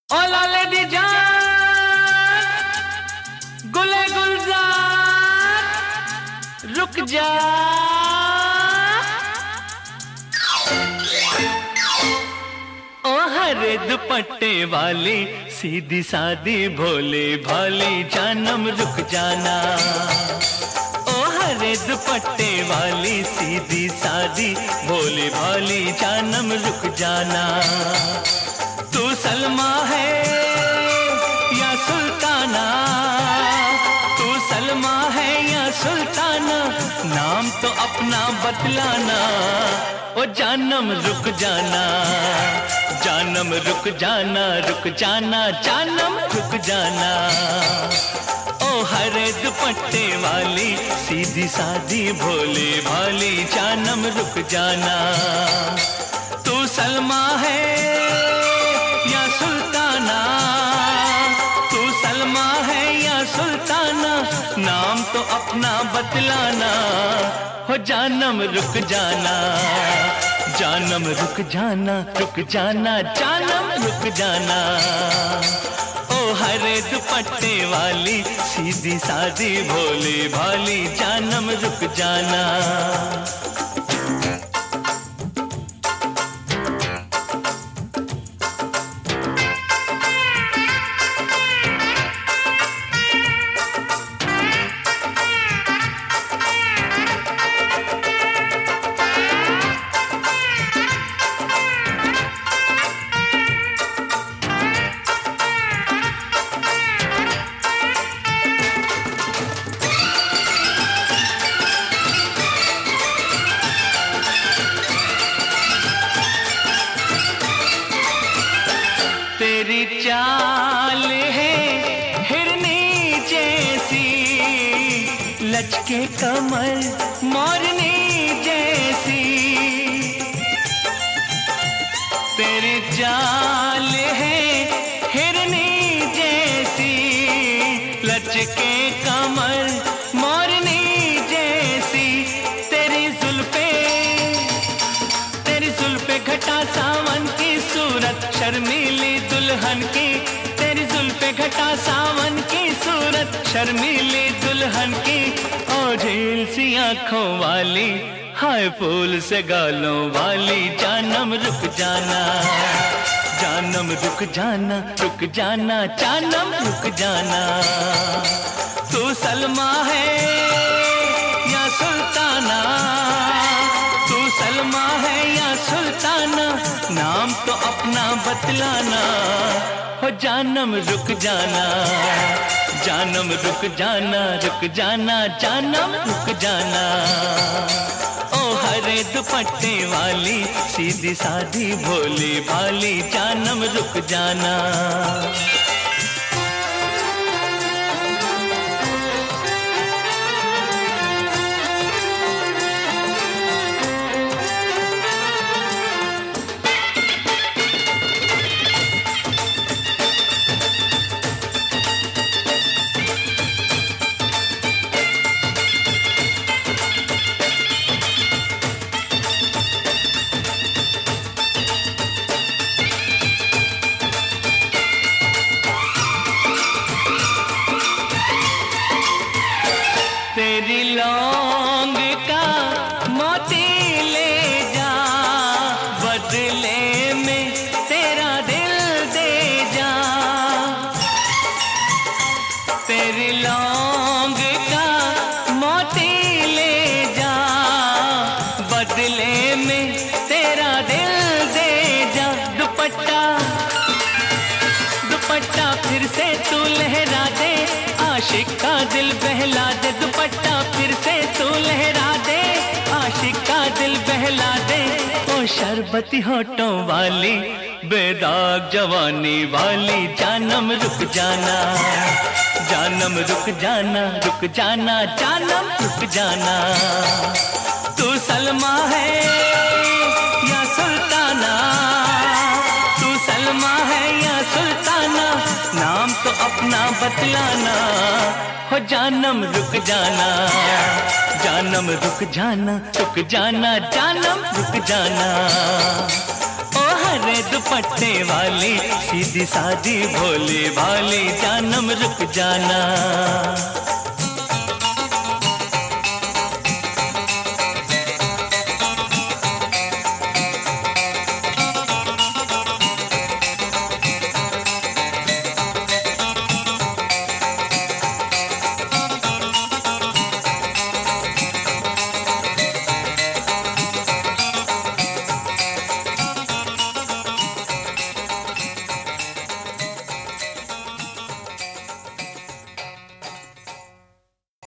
ओ लाले दी जान गुले गुलजार रुक जा। ओ हरे दुपट्टे वाली सीधी सादी भोले भाली जानम रुक जाना। ओ हरे दुपट्टे वाली सीधी सादी भोले भाली जानम रुक जाना। तू सलमा है या सुल्ताना, तू सलमा है या सुल्ताना, नाम तो अपना बतलाना। ओ जानम रुक जाना, जानम रुक जाना, रुक जाना, जानम रुक जाना। ओ हरे दुपट्टे वाली सीधी सादी भोले भाली जानम रुक जाना। तू सलमा है या सुल्ताना, तू सलमा है या सुल्ताना, नाम तो अपना बतलाना। हो जानम रुक जाना, जानम रुक जाना, रुक जाना, जानम रुक जाना। ओ हरे दुपट्टे वाली सीधी सादी भोले भाली जानम रुक जाना। तेरी चाल है हिरनी जैसी, लचके कमर मोरनी जैसी। तेरी चाल है हिरनी जैसी, लचके कमर मोरनी जैसी। तेरी जुल्फे घटा सावन की सूरत शर्मीली दुल्हन की। तेरी जुल्फे घटा सावन की सूरत शर्मीली दुल्हन की। ओ झील सी आंखों वाली हाय फूल से गालों वाली जानम रुक जाना, जानम रुक जाना, रुक जाना, जानम रुक जाना। तू सलमा है या सुल्ताना, तू सलमा है या सुल्ताना, नाम तो अपना बतलाना। हो जानम रुक जाना, जानम रुक जाना, रुक जाना, जानम रुक जाना। ओ हरे दुपट्टे वाली सीधी सादी भोली भाली जानम रुक जाना। तेरी लौंग का मोती ले जा, बदले में तेरा दिल दे जा। तेरी लौंग का मोती ले जा, बदले में तेरा दिल दे जा। दुपट्टा दुपट्टा फिर से तू लहरा दे, आशिक का दिल बहला दे। दुपट्टा फिर से तू लहरा दे, आशिक का दिल बहला दे। ओ शरबती होठों वाली बेदाग जवानी वाली जानम रुक जाना, जानम रुक जाना, रुक जाना, जानम रुक जाना। तू सलमा है या सुल्ताना, तू सलमा है या सुल्ताना, नाम तो अपना बतलाना। हो जानम रुक जाना, जानम रुक जाना, रुक जाना, जानम रुक जाना। ओ रे दुपट्टे वाली, सीधी सादी भोली भाली, जानम रुक जाना।